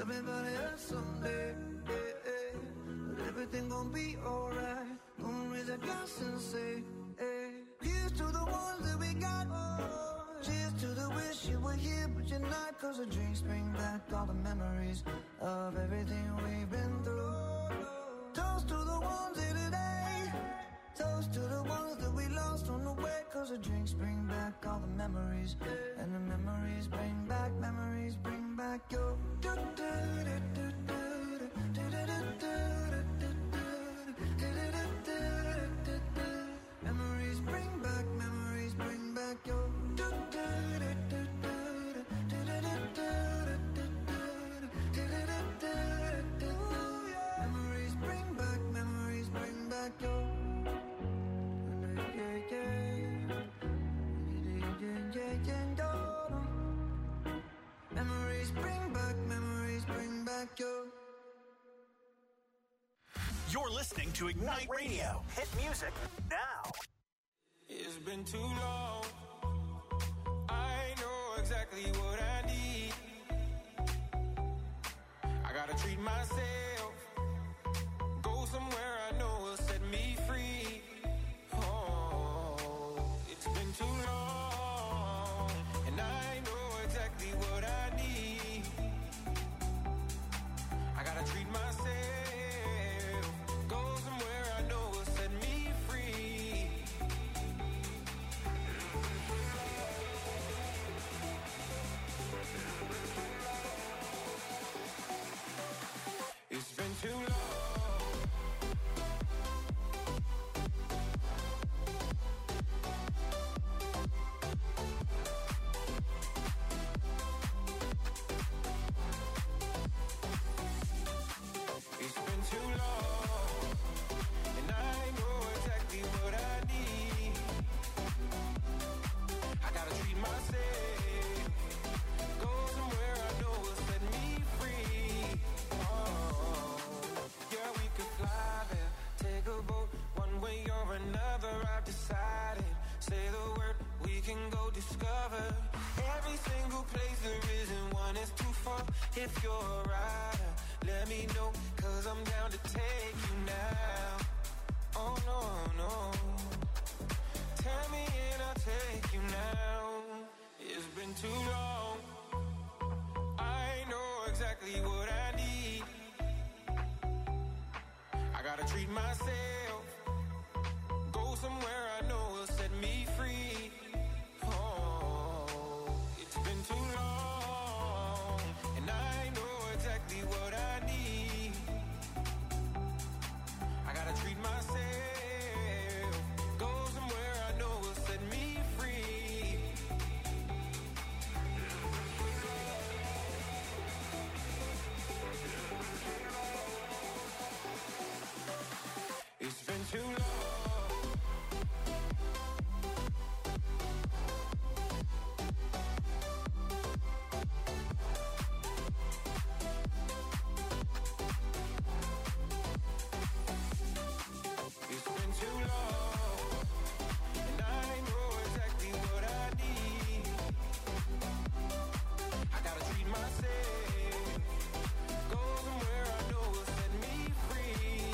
everybody else someday. But everything gon' be alright. Gonna raise a glass and say, hey. Here's to the ones that we got. Cheers to the wish you were here but you're not. Cause the drinks bring back all the memories of everything we've been through. Toast to the ones here today. Toast to the ones that we lost on the way. Cause the drinks bring back all the memories. And the memories bring back your memories bring back your memories bring back your memories bring back your. You're listening to Ignite Radio. Hit music now. It's been too long. I know exactly what I need. I gotta treat myself. Go somewhere I know will set me free. Oh, it's been too long. And I know exactly what I need. I gotta treat myself. Go somewhere I know will set me free. It's been too long. It's been too long, and I know exactly what I need. I gotta treat myself. Go somewhere I know will set me free. Oh, yeah, we could fly there, take a boat, one way or another. I've decided. Say the word, we can go discover every single place there isn't one is too far. If you're a rider, let me know, cause I'm down to take you now. Oh no, no. Tell me and I'll take you now. It's been too long. I know exactly what I need. I gotta treat myself. Go somewhere I know will set me free. Oh, it's been too long. And I know exactly what I need. I gotta treat myself. Go somewhere I know will set me free. It's been too long. It's been too long, and I know exactly what I need. I gotta treat myself. Go somewhere I know will set me free.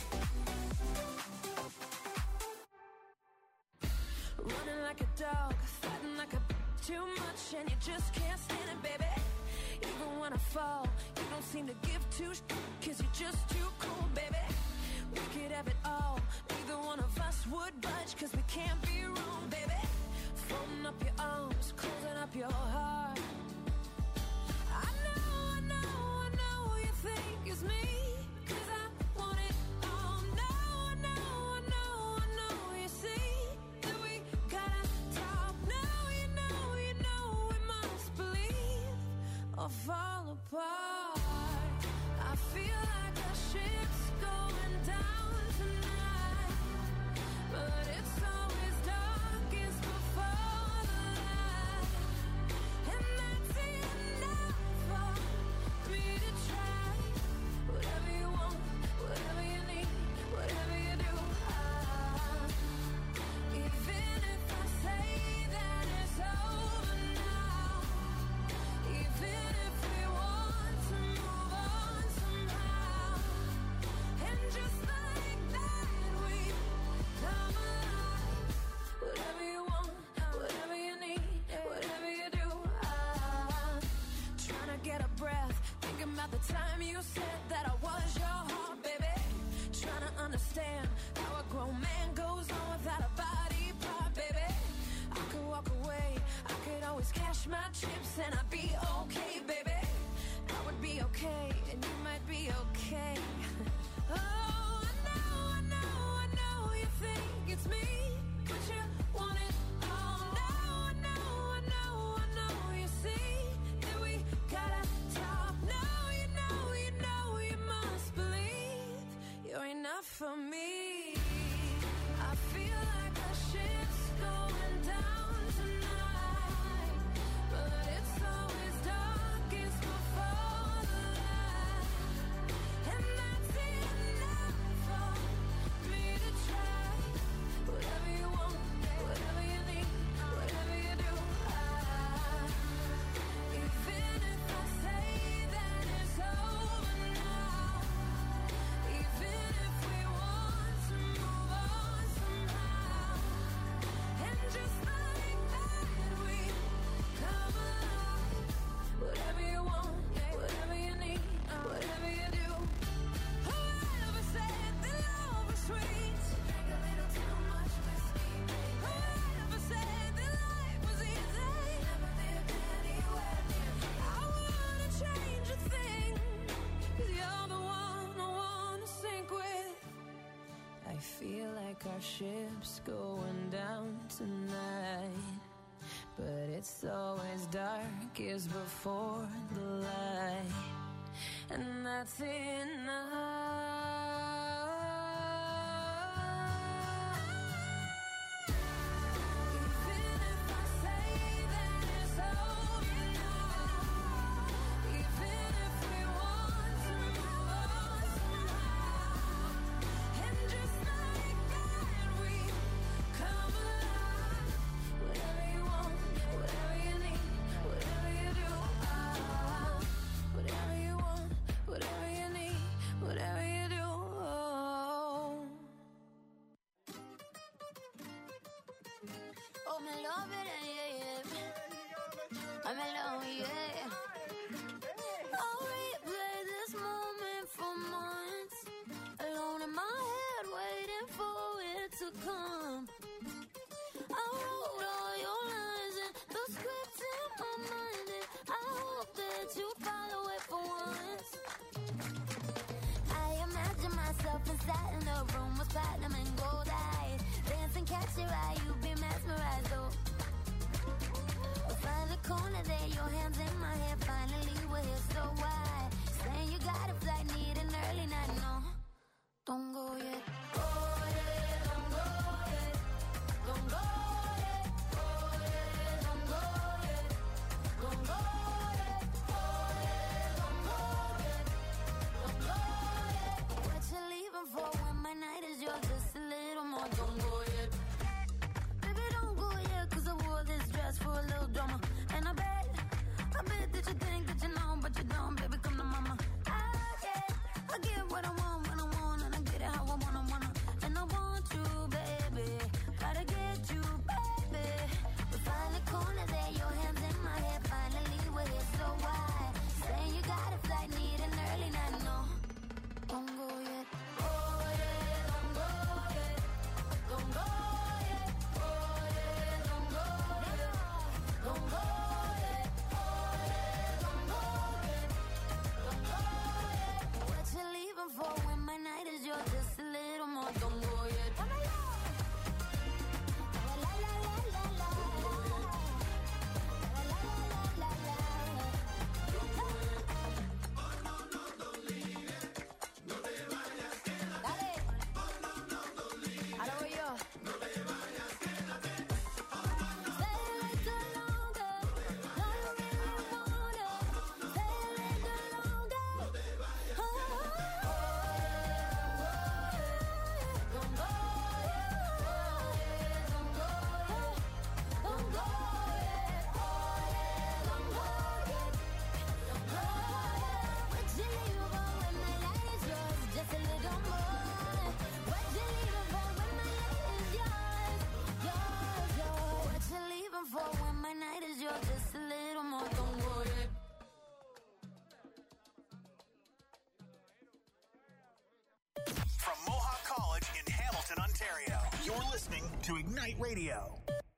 Running like a dog, fighting like a too much, and you just can't stand it, baby. Even when I fall, you don't seem to give two cause you're just too cool, baby. We could have it all, neither one of us would budge, cause we can't be wrong, baby. Folding up your arms, closing up your heart. I know you think it's me, cause I want it all. No, I know you see that we gotta talk. No, you know we must believe or fall apart. I feel like our ship's going down tonight, but it's always darkest before the light, and that's enough for me to try. Whatever you want, whatever you need, whatever you do, even if I say that it's over now, even if we want to move get a breath. Thinking about the time you said that I was your heart, baby. Trying to understand how a grown man goes on without a body part, baby. I could walk away, I could always cash my chips and I'd be okay, baby. I would be okay, and you might be okay. Oh, I know you think it's me, but you want it all. No, I know, you see that we gotta talk. No, you must believe you're enough for me. I feel like the ship's going down tonight, but it's always darkest before the light, and that's enough for me to try. Whatever you want, whatever you need, whatever you do, even if I say that it's over now, even if we want to move on somehow, and just like that we come alive. Whatever you want, whatever you need, whatever you do. Whoever said that love was sweet? Drink a little too much whiskey, baby. Whoever said that life was easy? Never lived anywhere near me. I wouldn't change a thing, 'cause you're the one I wanna sink with. I feel like our ship's going down tonight, but it's always darkest before the light, and that's enough. Even if I say that it's over now, even if we want to move on somehow, and just like that we come alive. Whatever you want, whatever you need, whatever you do, whatever you want, whatever you need, whatever you do. Oh, me love it, yeah. I'm alone, yeah. I'll replay this moment for months, alone in my head, waiting for it to come. I wrote all your lines and the script in my mind, and I hope that you follow it for once. I imagine myself inside in the room with platinum and gold eyes, dancing, catch your eye, you be mesmerized, though. We'll find a corner there, your hands in my hair, finally we're here, so why? Saying you got a flight, need an early night, no, don't go yet. Oh yeah, don't go yet, don't go yet. Oh yeah, don't go yet, don't go yet. Oh yeah, don't go yet, don't go yet. What you leaving for when my night is yours? Just a little more, don't go yet. Baby, don't go yet, 'cause I wore this dress for a little drama, and I bet that listening to Ignite Radio.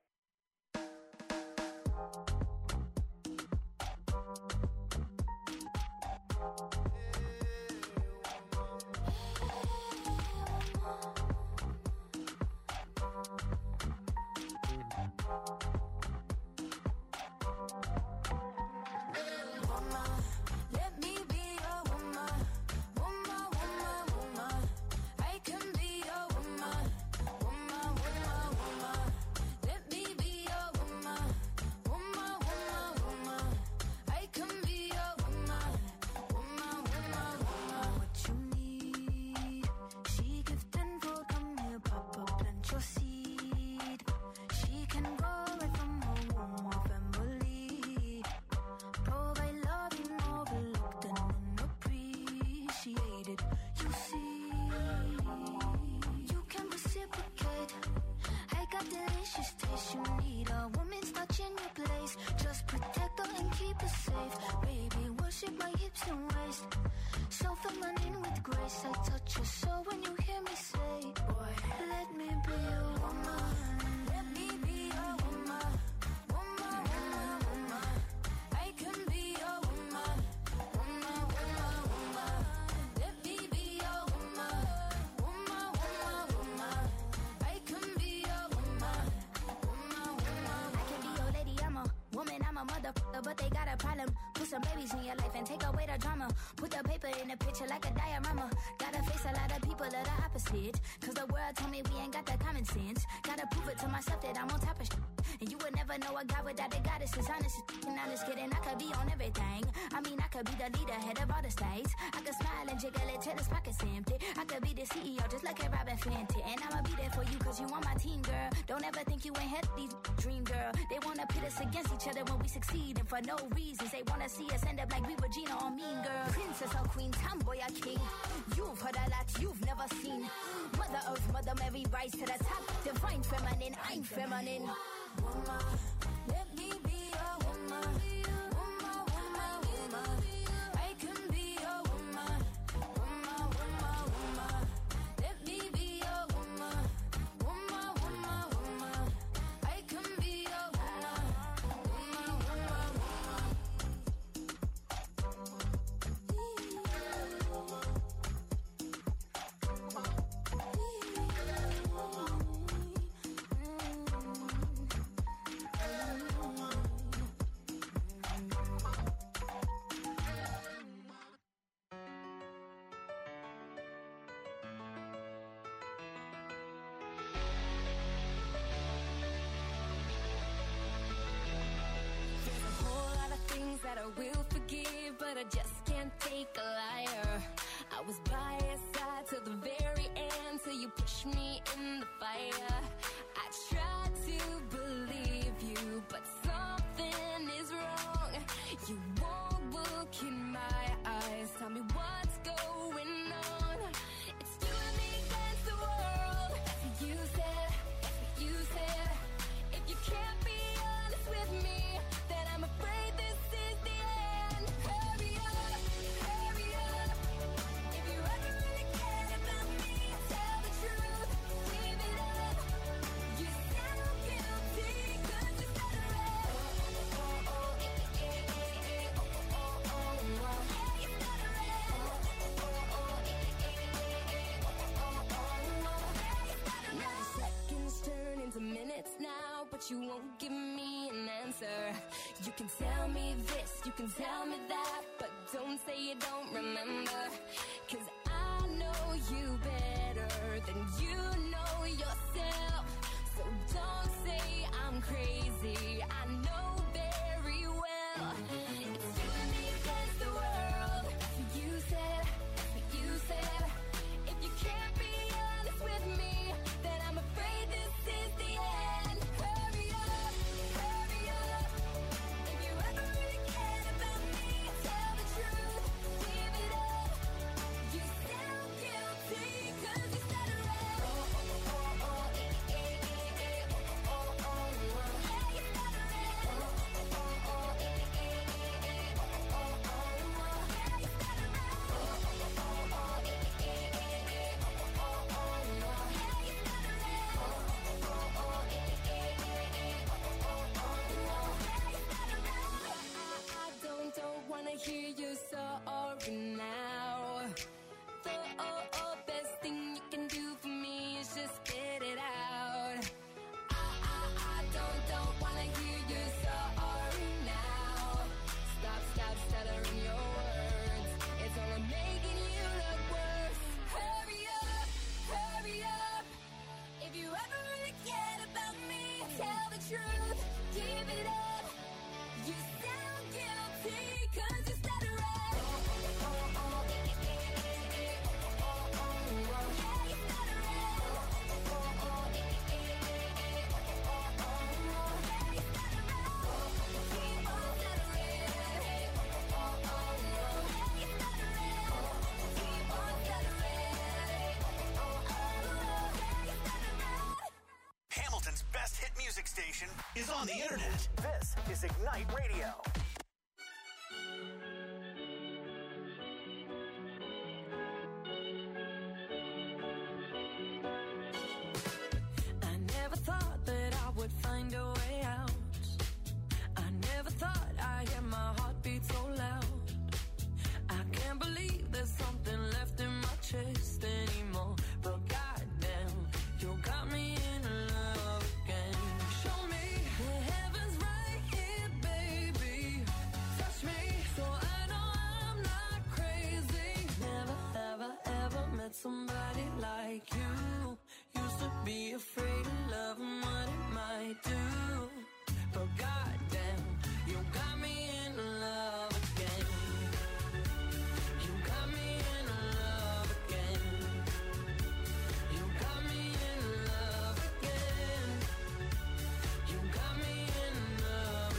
But they got a problem. Put some babies in your life and take away the drama. Put the paper in the picture like a diorama. Gotta face a lot of people that are opposite. Cause the world told me we ain't got the common sense. Gotta prove it to myself that I'm on top of shit. And you would never know a guy without a goddess is honest. And I'm just kidding, I could be on everything. I mean, I could be the leader, head of all the states. I could smile and jiggle it till his pockets empty. I could be the CEO just like a Robin Fenty. And I'ma be there for you cause you on my team, girl. Don't ever think you ain't had these dream, girl. They wanna pit us against each other when we succeed. And for no reasons, they wanna see us end up like we were Gina or Mean Girl. Princess or queen, tomboy or king. You've heard a lot you've never seen. Mother Earth, Mother Mary, rise to the top. Divine feminine, I'm feminine. Woman, let me be a woman. Woman, woman, woman. I can be a woman. Woman, woman, woman. Let me be a woman. Woman, woman, woman. I can be a woman. Woman, woman, that I will forgive, but I just can't take a liar. I was by your side till the very end, till you pushed me in the fire. I tried to believe you, but something is wrong. You won't look in my eyes, tell me what's going on. It's you and me against the world. That's what you said, that's what you said. If you can't be honest with me, then I'm afraid this is the end. Hurry up, hurry up. If you ever really care about me, tell the truth, leave it up. You sound guilty, cause you said it right. Oh, oh, oh, yeah, yeah, yeah, oh, oh, oh, oh, yeah, you said it right. Oh, oh, oh, yeah, yeah, yeah, oh, oh, oh, yeah, you said it right. Now seconds turn into minutes now, but you won't give me an answer. You can tell me this, you can tell me that, but don't say you don't remember. Cause I know you better than you know yourself. So don't say I'm crazy, I know very well. It's you and me against the world. That's what you said, that's what you said. If you can't be honest with me, then I'm afraid this is the end. Hurry up, hurry up. If you ever really cared about me, tell the truth, leave it up. You sound guilty, cause you said it right. hear you sorry now. The best thing you can do for me is just spit it out. I don't wanna hear you sorry now. Stop stuttering your words. It's only making you look worse. Hurry up. If you ever really cared about me, tell the truth. Give it up. You sound guilty 'cause you stutter up. Hamilton's best hit music station is on the internet. This is Ignite Radio. I never thought that I would find a way out. I never thought I'd hear my heartbeat so loud. I can't believe there's something left in my chest anymore. But goddamn, you got me in love again. Show me the heavens right here, baby. Touch me so I know I'm not crazy. Never, ever met somebody like you. Used to be afraid of love and what it might do. But goddamn, you got me in love again. You got me in love again. You got me in love again. You got me in love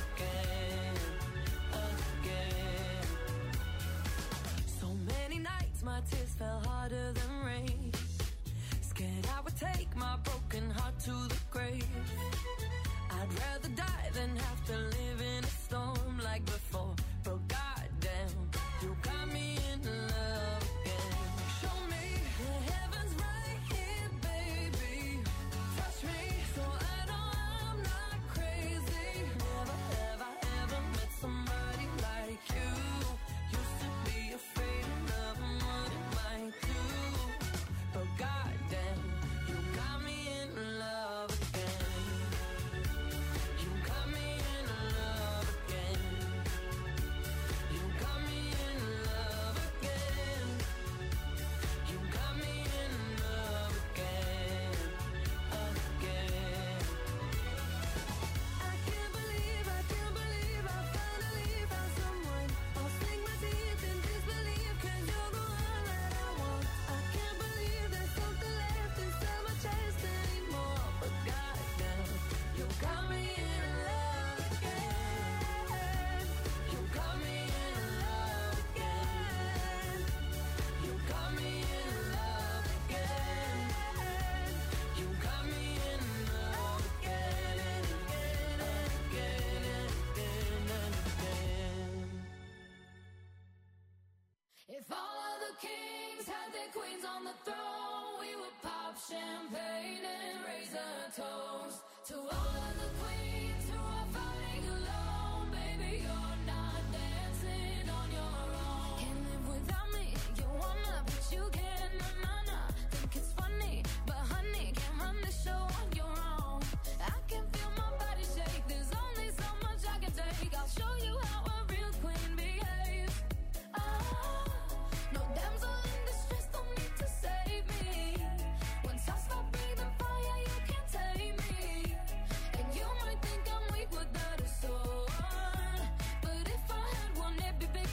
again. So many nights my tears fell harder than rain. Scared I would take my broken heart to the grave. I'd rather die than have to live in a storm like before. But goddamn, you got me in love again. Show me the heavens right here, baby. Touch me so I know I'm not crazy. Never, ever met somebody like you. Used to be afraid of love and what it might do. But goddamn, you got me in love again. You got me in love again. You got me in love again. You got me in love again. I can't believe I finally found someone. I'll sink my teeth in disbelief 'cause you're the one that I want. I can't believe there's something left inside my chest anymore. But goddamn, you got me in love again. You got me in love again. You got me in love again. You got me in love again and again and again and again and again. If all of the kings had their queens on the throne, we would pop champagne and raise a toast to all of the queens who are fighting alone. Baby, you're not dancing on your own. Can't live without me, you wanna, but you can't. Nah. Think it's funny, but honey, can't run the show on your own. I can feel my body shake, there's only so much I can take. I'll show you how a real queen behaves. No damsel in distress, don't need to save me. Once I stop breathing fire, you can't tame me. And you might think I'm weak without a sword, but if I had one, it'd be bigger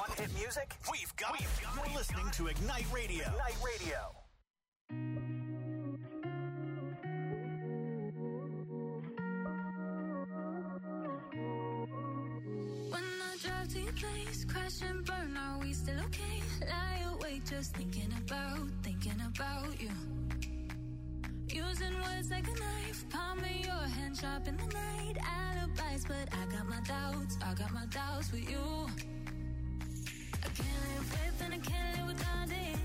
Want hit music? We've got it. You're listening to Ignite Radio. Ignite Radio. When I drive to your place, crash and burn, are we still okay? Lie awake, just thinking about you. Using words like a knife, palm in your hand, sharp in the night. Alibis, but I got my doubts with you. I can't live with and I can't live without it.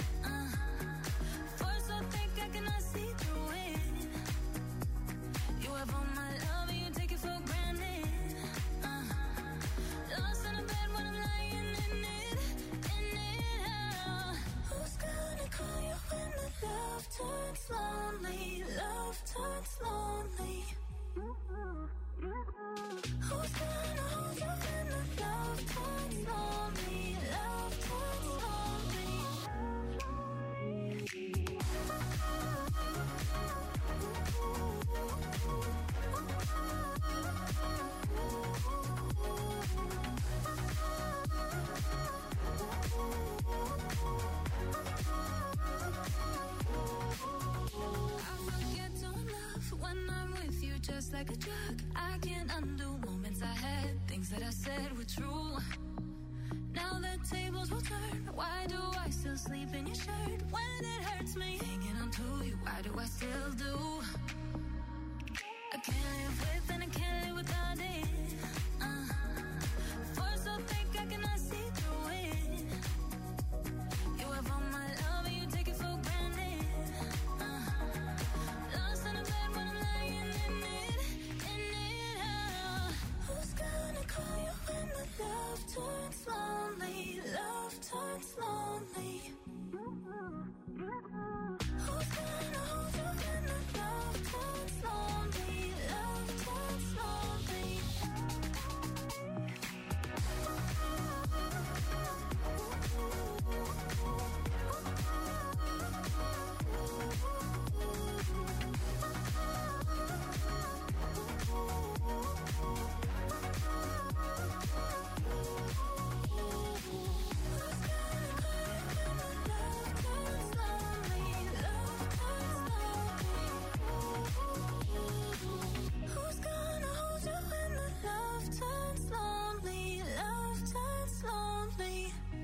Force so thick I cannot see through it. You have all my love and you take it for granted. Lost in a bed when I'm lying in it. Who's gonna call you when the love turns lonely? Love turns lonely. Who's gonna hold you when the love turns lonely? Love turns lonely. Just like a drug, I can't undo moments I had. Things that I said were true. Now the tables will turn. Why do I still sleep in your shirt when it hurts me? Hanging on to you, why do I still do? I can't live with and I can't live without it. Force so thick I cannot see through it. You have all my love and you take it for granted. Lost in a bed when I'm lying in it. Who's gonna call you when the love turns lonely? Love turns lonely. Who's gonna hold you when the love turns lonely? Love turns lonely. Who's gonna hold you when the love turns lonely? Love turns lonely.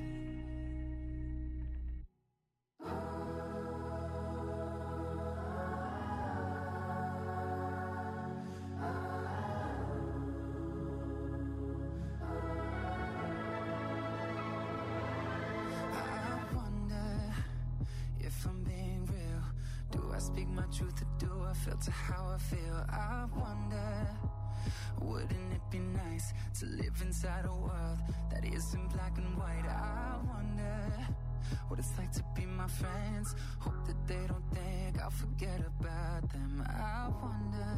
I wonder if I'm being real. Do I speak my truth or do I filter how I feel? I wonder, wouldn't it be nice to live inside a world that isn't black and white? I wonder what it's like to be my friends. Hope that they don't think I'll forget about them. I wonder.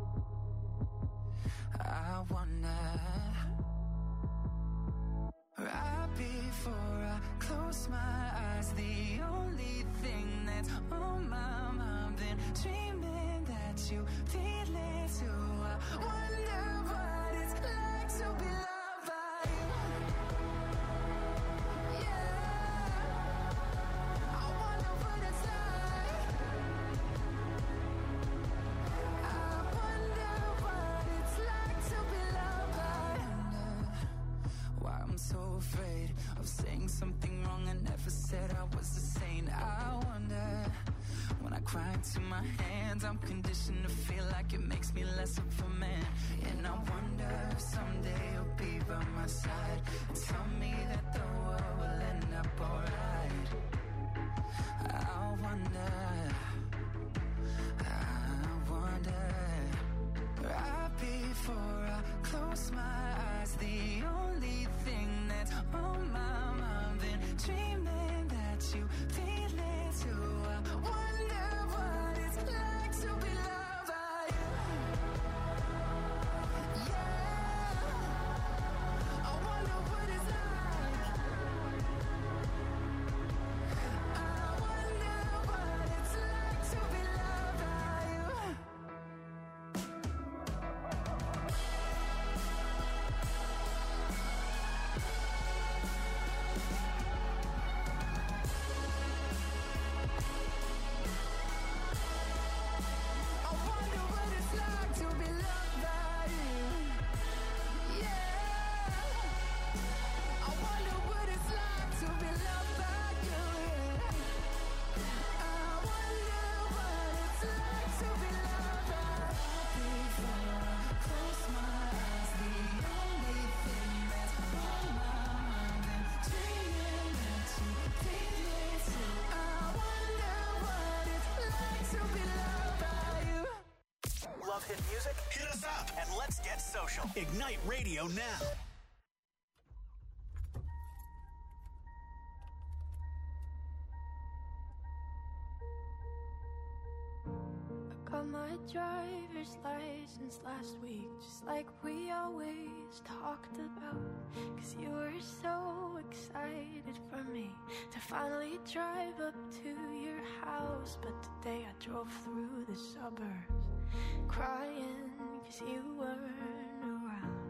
Right before I close my eyes, the only thing that's on my mind, been dreaming that you feel it too. I wonder what it's like to be loved by you. Yeah, I wonder what it's like. I wonder what it's like to be loved by you. Why I'm so afraid of saying something wrong. I never said I was a saint. I wonder, when I cry into my hands, I'm conditioned to feel like it makes me less of a man. And I wonder if someday you'll be by my side and tell me that the world will end up alright. I wonder. Right before I close my eyes, the only thing that's on my mind, been dreaming that you feel it too. I wonder what it's like to be loved by you. Yeah, I wonder what it's like. I wonder what it's like. love hit music? Hit us up and let's get social. Ignite Radio now. Got my driver's license last week, just like we always talked about. 'Cause you were so excited for me to finally drive up to your house. But today I drove through the suburbs crying 'cause you weren't around.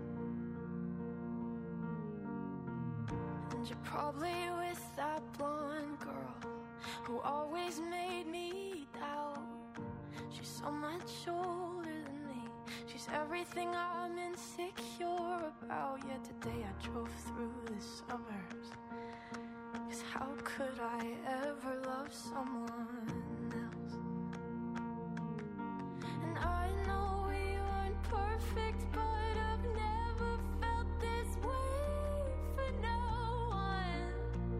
And you're probably with that blonde girl who always made me doubt. She's so much older than me. She's everything I'm insecure about. Yet today I drove through the suburbs. 'Cause how could I ever love someone else? And I know we weren't perfect, but I've never felt this way for no one.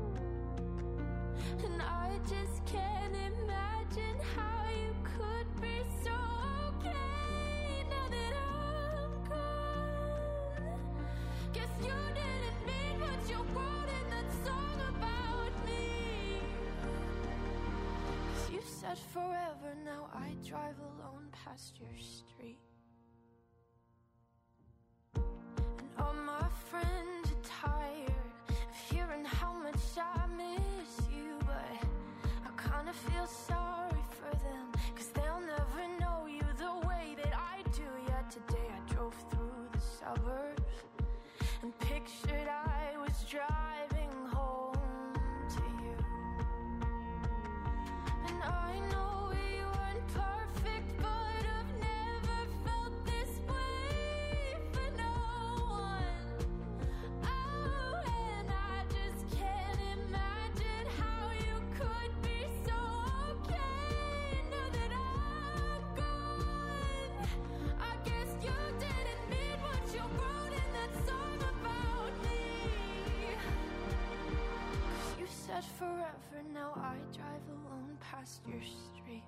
And I just can't imagine how you could be so okay now that I'm gone. Guess you didn't mean what you wrote in that song about me. 'Cause you said forever, now I drive alone past your street. And all my friends are tired of hearing how much I miss you. But I kinda feel sorry for them, 'cause they'll never know you the way that I do. Yet today I drove through the suburbs and pictured I was driving home to you. And I know we weren't perfect, but I've never felt this way for no one. Oh, and I just can't imagine how you could be so okay now that I'm gone. I guess you didn't mean what you wrote in that song about me. 'Cause you said forever, now I drive alone past your street.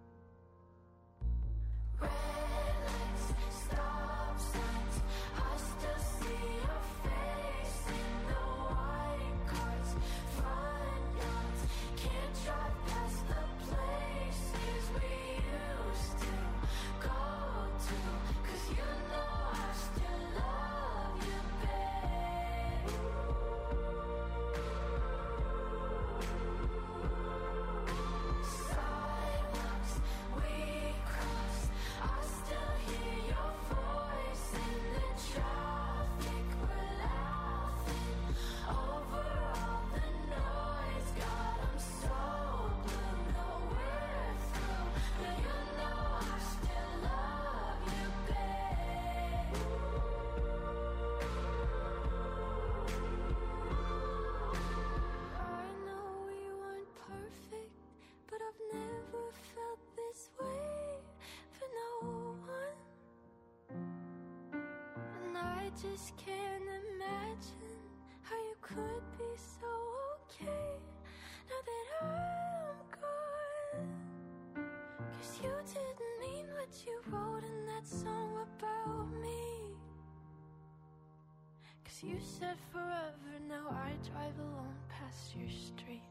Red lights, stop signs, I still see your face in the white cars, front yards. Can't drive past the places we used to go to. 'Cause you know I still love you, babe. Sidewalks we cross, I still hear your voice in the traffic. We're laughing over all the noise. God, I'm so blue, no we're through. But you know I still love you, babe. I know we weren't perfect, but I've never felt this way for no one. And I just can't imagine how you could be so okay now that I'm gone. 'Cause you didn't mean what you wrote in that song about me. 'Cause you said forever, now I drive alone past your street.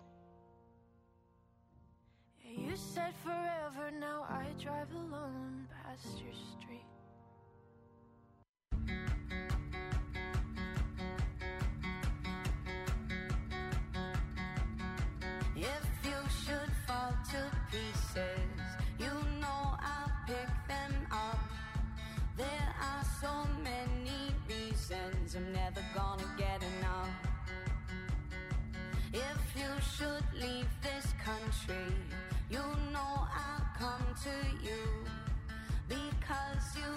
Yeah, you said forever, now I drive alone past your street. If you should fall to pieces, you know I'll pick them up. There are so many reasons I'm never gonna get enough. If you should leave this country, you know I'll come to you. Because you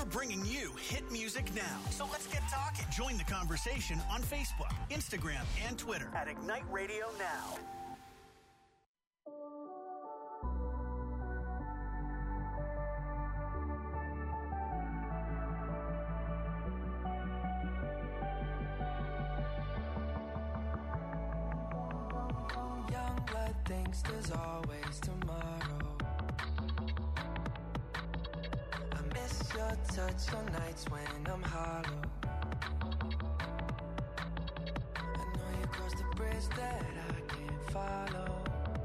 bringing you hit music now. So let's get talking. Join the conversation on Facebook, Instagram, and Twitter at Ignite Radio Now. Young blood thinks there's always tomorrow. I miss your touch on nights when I'm hollow. I know you crossed the bridge that I can't follow.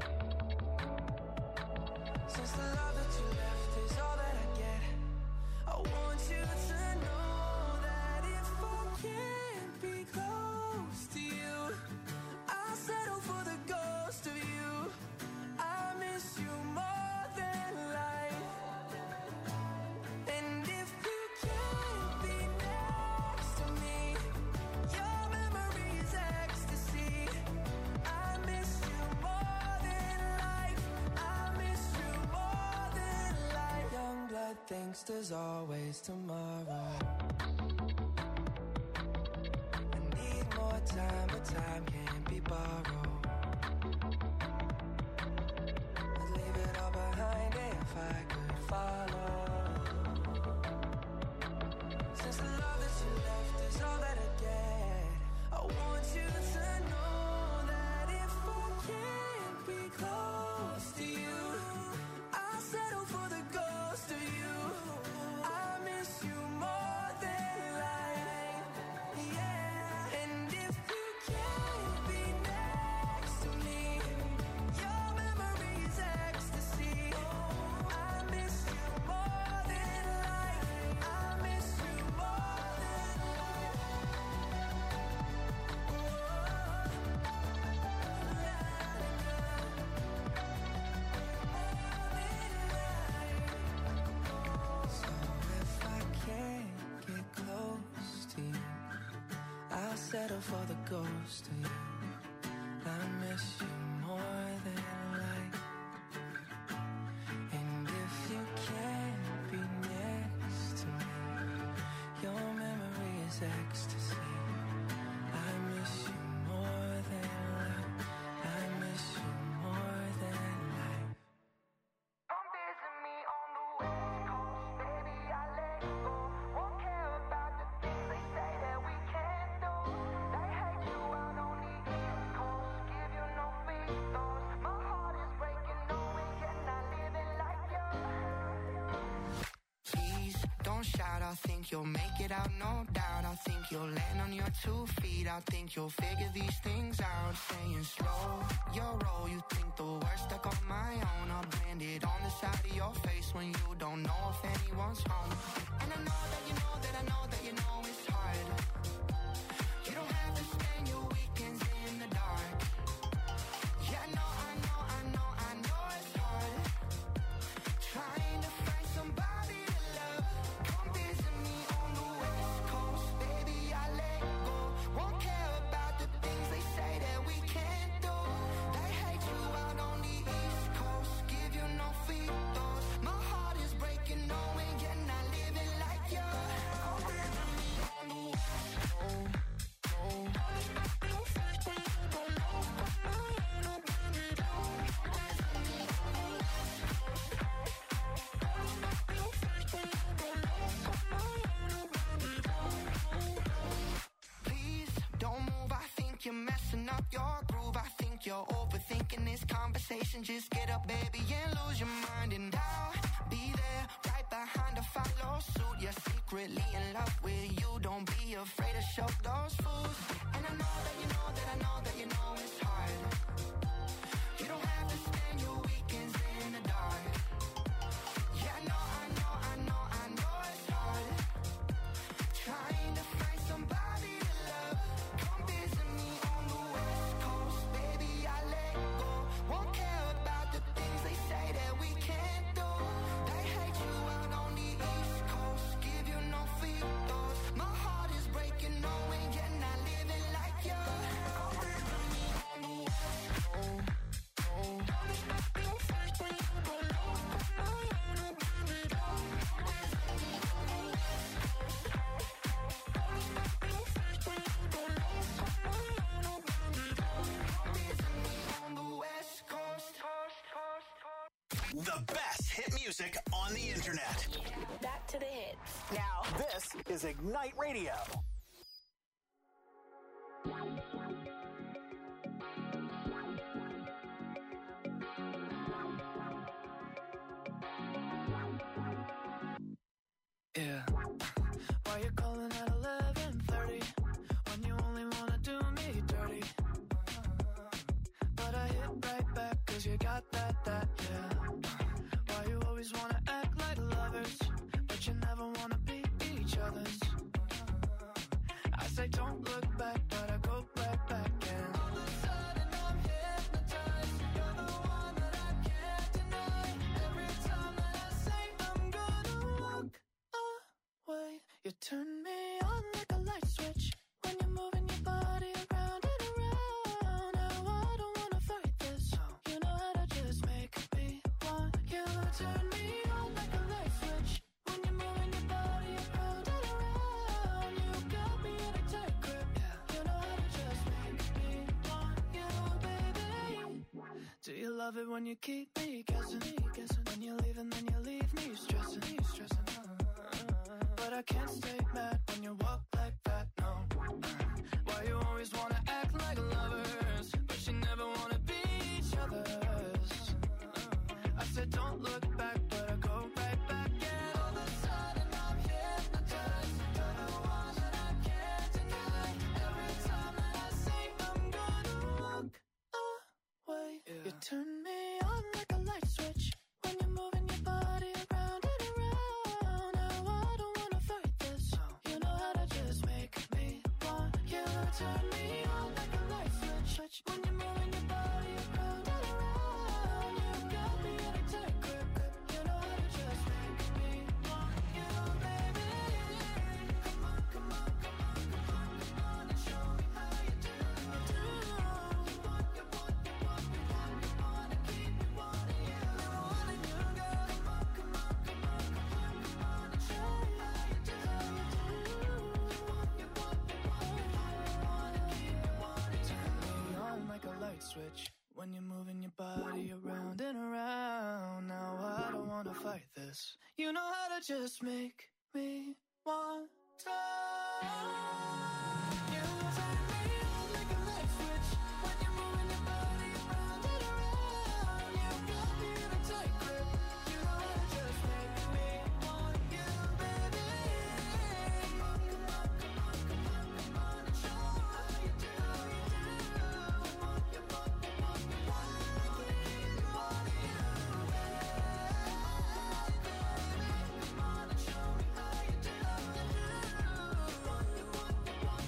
Since the love that you left is all that I get, I want you to know that if I can't be close to you, I'll settle for the ghost of you. I miss you more than life. And if you can't be next to me, your memory is ecstasy. I miss you more than life. I miss you more than life. Young blood thinks there's always tomorrow. I need more time, but time can't be borrowed. I'd leave it all behind if I could follow. Since the love that you left is all that I get, I want you to know that if I can't be close to you, I'll settle for the ghost of you. I miss you more than life. Yeah. And if you can't be next to me, your memory is ecstasy. I miss you more than life. I miss you more than life. So if I can't get close to you, I'll settle for the ghost of you. I miss you more than life. And if you can't be next to me, your memory is ecstasy. I miss you more than life. I miss you more than life. Come visit me on the West Coast, baby, I let go. Won't care about the things they say that we can't do. They hate you out on the East Coast, give you no free throws. My heart is breaking, knowing you're not living like you. Please don't shout, I think you'll make it out, no doubt. I think you'll land on your 2 feet. I think you'll figure these things out. Saying slow your roll, you think the worst stuck on my own. I'll blend it on the side of your face when you don't know if anyone's home. And I know that you know that I know that you know it's hard. You don't have to spend your weekends in the dark. Yeah, I know it's hard. Trying to find somebody to love. Come visit me on the West Coast, baby, I let go. Won't care about the things they say that we can't do. They hate you out on the East Coast, give you no free throws. My heart is breaking, knowing you're not living like you. Come visit me on the West Coast. Please don't move, I think you're messing up your groove. I think you're overthinking this conversation. Just get up, baby, and lose your mind. And I'll be there, right behind to follow suit. You're secretly in love with you. Don't be afraid to show those fools. And I know that you know that I know that you know it's hard. You don't have to spend your weekends in the dark. Yeah, I know it's hard. Trying to find somebody to love. Come visit me on the West Coast, baby, I let go. Won't care about the things they say that we can't do. They hate you out on the East Coast, give you no free throws. My heart is breaking, knowing you're not living like you. The best hit music on the internet. Back to the hits. Now, this is Ignite Radio. Yeah. Why you calling at 11:30 when you only wanna do me dirty? But I hit right back 'cause you got that, yeah. Why you always wanna act like lovers, but you never wanna be each other's? I say don't look back, but I go right back and all of a sudden I'm hypnotized. You're the one that I can't deny. Every time that I say I'm gonna walk away, you turn me on like a light switch when you're moving your body around and around. Now I don't wanna fight this. You know how to just make me want you. Turn me on like a light switch when you're moving your body around and around. You got me in a tight grip. You know how to just make me want you, baby. Do you love it when you keep me guessing? When you leave and then you leave me stressing. But I can't stay mad when you walk like that, no. Why you always wanna act like lovers, but you never wanna be each other's? I said don't look back, but I go right back and all of a sudden I'm hypnotized. You're the one that I can't deny. Every time that I say I'm gonna walk away, you turn me on like a light switch when you're moving your body around and around. Now I don't wanna fight this. You know how to just make me want you. Turn me on like a light switch when you're moving your body around and around. You got me in a tight grip. You know how to just make me want you, baby. Come on, come on, come on, come on, come on and show me how you do. You want and keep me wanting you. Wanting you, girl. Come on, come on, come on, come on, come on and show me how you do. You want and keep me wanting. Turn me on like a light switch when you're moving your body around and around. Now I don't wanna fight this. You know how to just make me want to. You turn me on like a light switch when you're moving your body around and around. You got me in a tight grip. You know how to just make me want you, baby. Come on, come on, come on, come on, come on and show me how you do. You want and keep me wanting you, baby. Come on and show me how you do.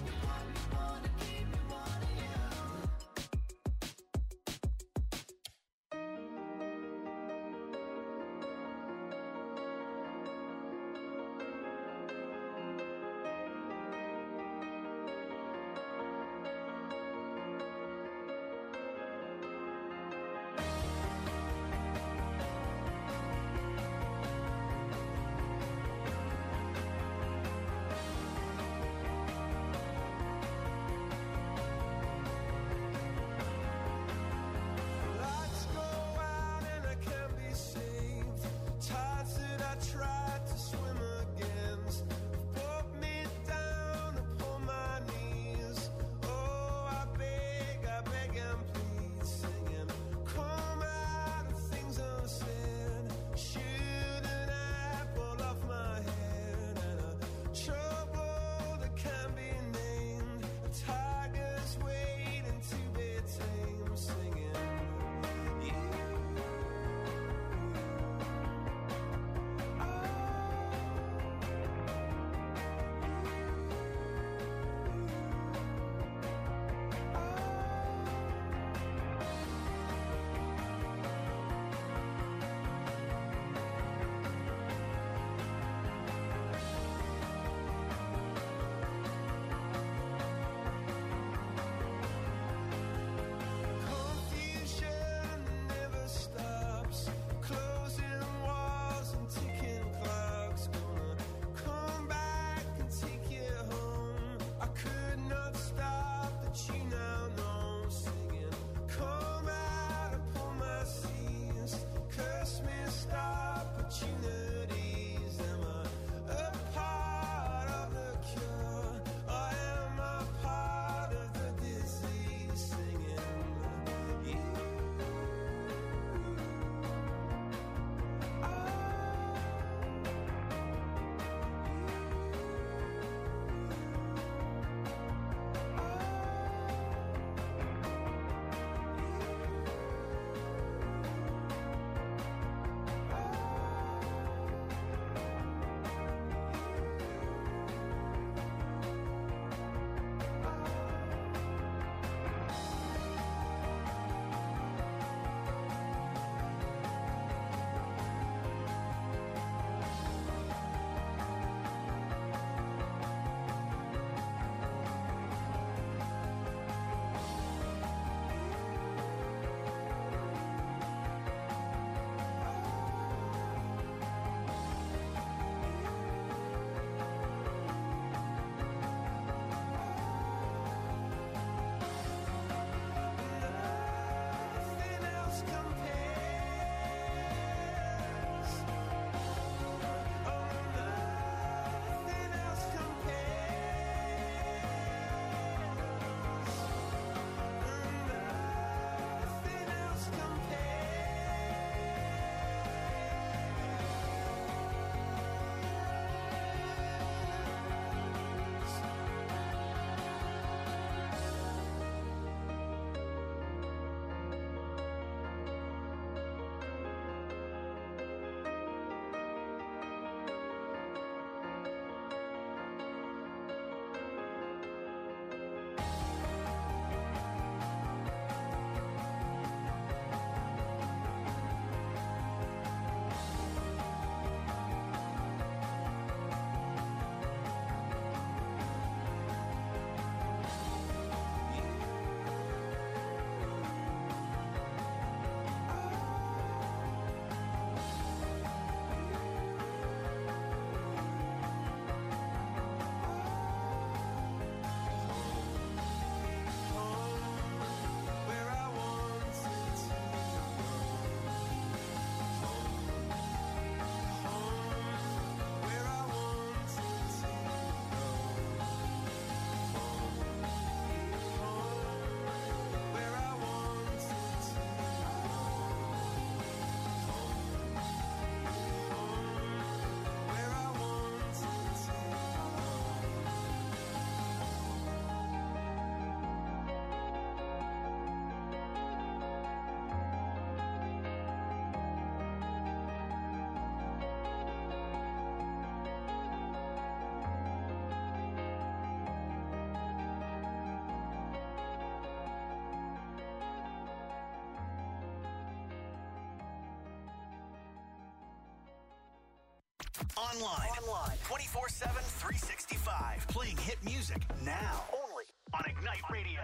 Online. 24/7, 365. Playing hit music now. Only on Ignite Radio.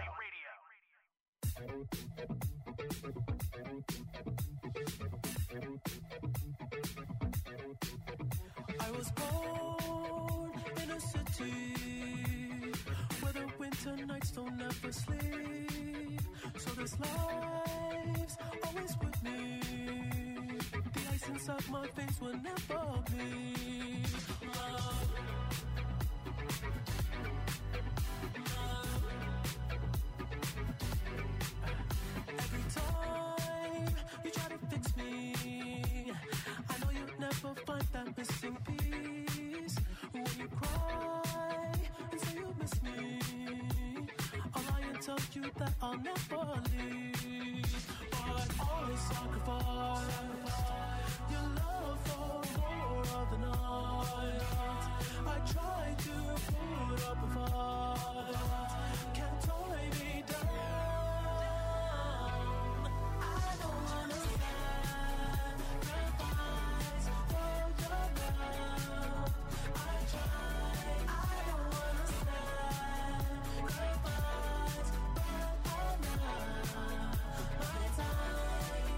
I was born in a city where the winter nights don't ever sleep. So this life's always with me. The ice inside my veins will never bleed. Love. Every time you try to fix me, I know you'll never find that missing piece. When you cry and say you miss me, I'll lie and tell you that I'll never leave. But always sacrifice your love for more of the night. I try to put up a fight, can't tie me down. I don't wanna sacrifice for your love. I try, I don't wanna sacrifice, but I'm not my time.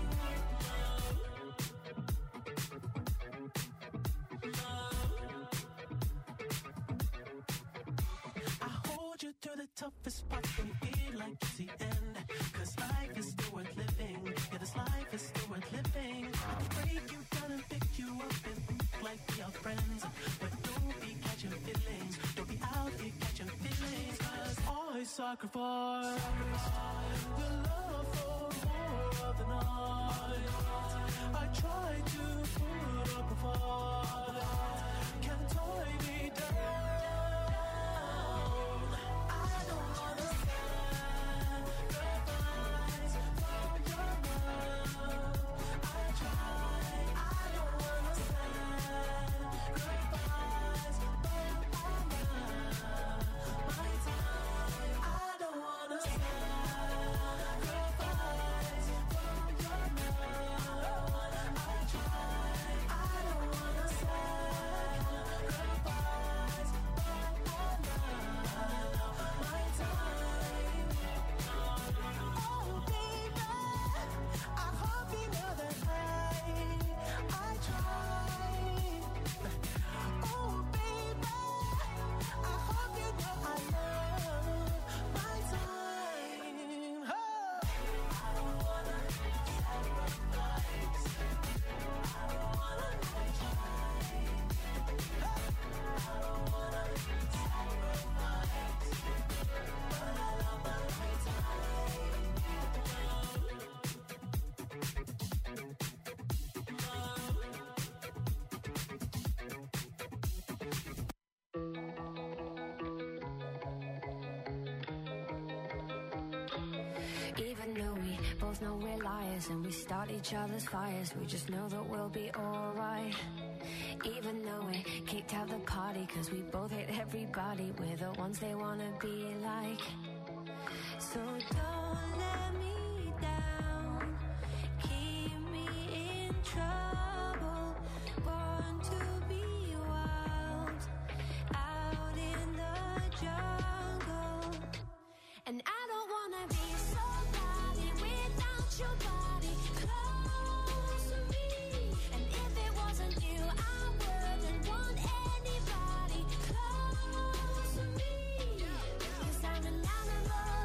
I hold you through the toughest parts when you feel like it's the end. Cause life is still worth living. Yeah, this life is still worth living. I can break you down and pick you up and think like we are friends. But don't be catching feelings. Don't be out here catching feelings. Cause I sacrifice your love for more of the night. I try to put up a fight, can't tie me down. I don't wanna sacrifice for your love. I try, I don't wanna sacrifice, but I'm not my time. I don't wanna sacrifice for your love. I try, I don't wanna sacrifice, but I'm not my time. Oh baby, I hope you know that I try. Oh baby, I hope you know I love my time. I don't wanna sacrifice. I don't wanna try. I don't wanna sacrifice, but I love my Even though we both know we're liars and we start each other's fires, we just know that we'll be alright. Even though we kicked out the party cause we both hate everybody, we're the ones they wanna be like. So don't let me down, keep me in trouble, born to be wild, out in the jungle. And I don't wanna be somebody without your body close to me. And if it wasn't you, I wouldn't want anybody close to me. Cause I'm an animal,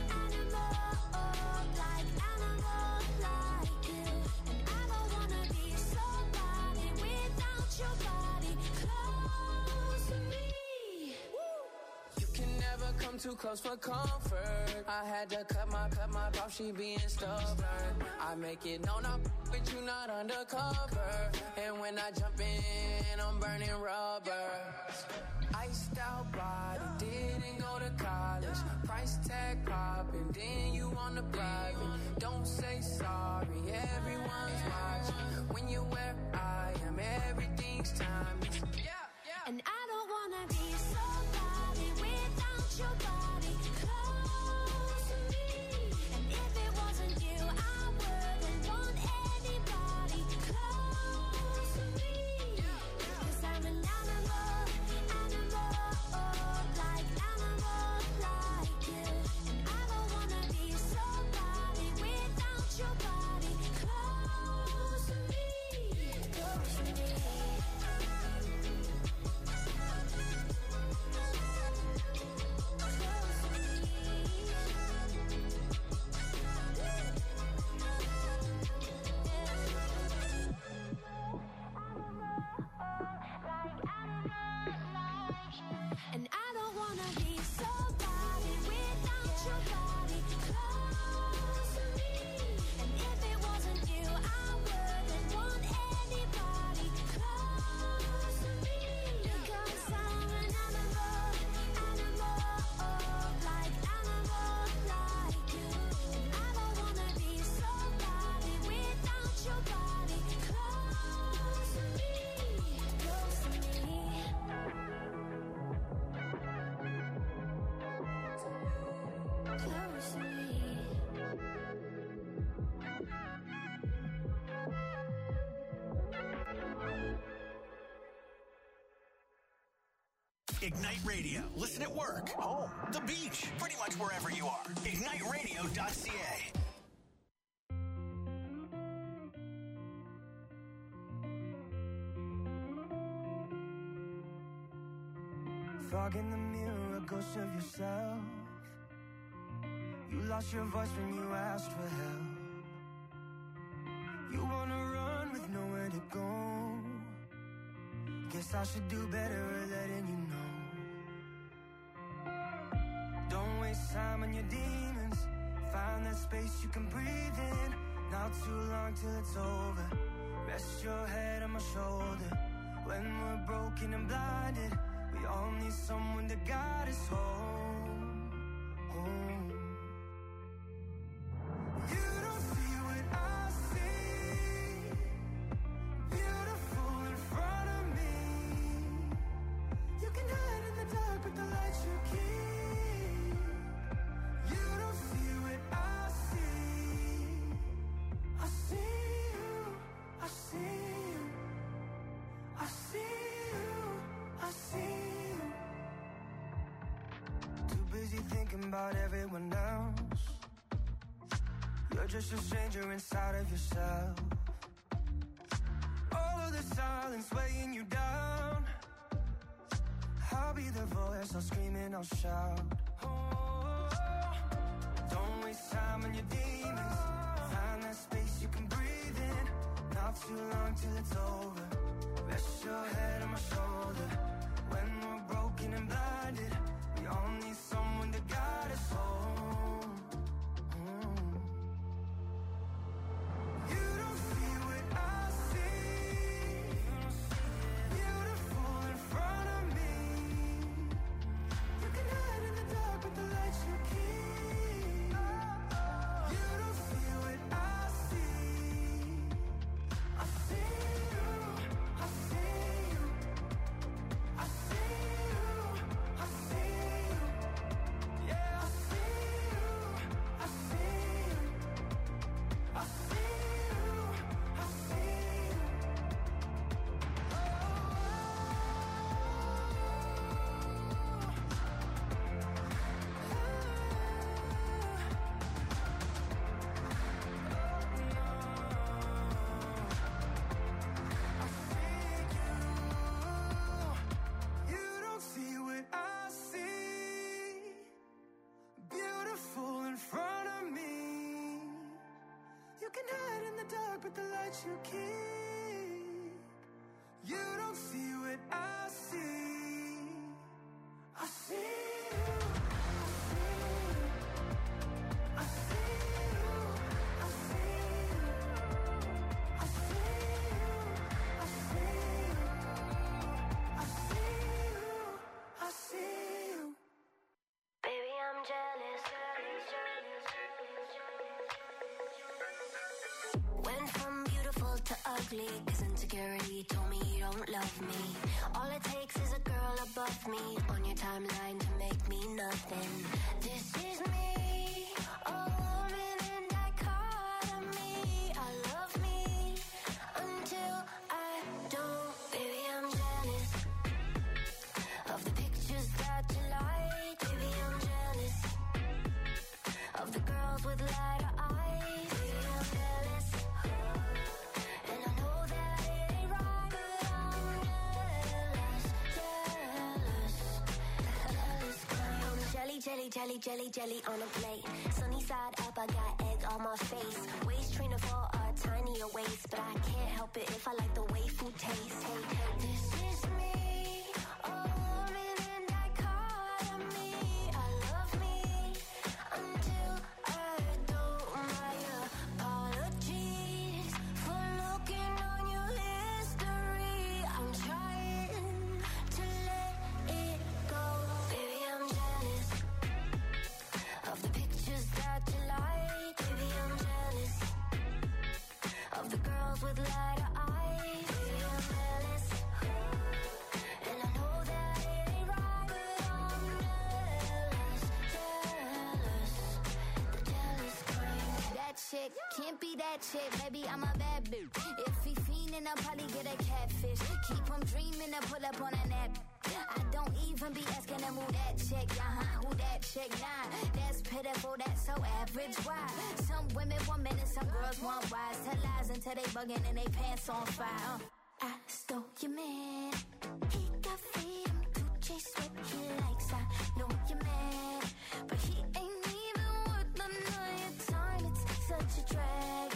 like you. And I don't wanna be somebody without your body close to me. You can never come too close for comfort. I had to cut my off, she being stubborn. I make it known I'm with you, not undercover. And when I jump in, I'm burning rubber. Iced out body, didn't go to college. Price tag popping, then you on the private. Don't say sorry, everyone's watching. When you're where I am, everything's timeless. And I don't wanna be somebody without your body close to me. And if it wasn't you, I wouldn't want anybody close to me. Cause I'm Ignite Radio. Listen at work, home, the beach, pretty much wherever you are. IgniteRadio.ca. Fog in the mirror, a ghost of yourself. You lost your voice when you asked for help. You wanna run with nowhere to go. Guess I should do better at letting you know. Don't waste time on your demons. Find that space you can breathe in. Not too long till it's over. Rest your head on my shoulder. When we're broken and blinded, we all need someone to guide us home, home. You don't see what I see. Beautiful in front of me. You can hide in the dark, but the light you keep. You don't see what I see. I see you, I see you, I see you, I see you. Too busy thinking about everyone else. You're just a stranger inside of yourself. All of the silence weighing you down. I'll be the voice, I'll scream and I'll shout. Oh, don't waste time on your demons. Find that space you can breathe in. Not too long till it's over. Rest your head on my shoulder. When we're broken and blinded, we all need someone to guide us home. You don't see what I see. Beautiful in front of me. You can hide in the dark, but the light you keep. You don't see what I see. I see you, I see you, I see you, I see you. Yeah, I see you, I see you, I see you, I see you. You don't see what I see. Beautiful in front of me. You can hide in the dark, but the light you keep. You don't see what I see. I see you. I see you. I see you. I see you. I see you. I see you. I see you. Baby, I'm jealous. Went from beautiful to ugly, 'cause insecurity told me you don't love me. All it takes is a girl above me on your timeline to make me nothing. This is me, a woman in dichotomy. I love me until I don't. Baby, I'm jealous of the pictures that you like. Baby, I'm jealous of the girls with lighter eyes. Baby, I'm jealous, and I know that it ain't right, but I'm jealous, jealous, jealous. 'Cause I'm jelly, jelly, jelly, jelly, jelly on a plate. Sunny side up, I got egg on my face. Waist trainer for a tinier waist, but I can't help it if I like the way food tastes. Hey, this is me, a woman in dichotomy. I love me until I don't. My apologies for looking on your history. I'm trying to let it go. Baby, I'm jealous of the pictures that you like. Baby, I'm jealous of the girls with lighter eyes. Baby, I'm jealous be that chick, baby, I'm a bad bitch. If he fiendin', I'll probably get a catfish. Keep him dreamin' to pull up on a nap. I don't even be asking him who that chick, who that chick, nah. That's pitiful, that's so average, why? Some women want men and some girls want wise. Tell lies until they buggin' and they pants on fire. I stole your man. He got freedom to chase what he likes. I know you're mad, but he ain't even worth none of your time. It's such a drag.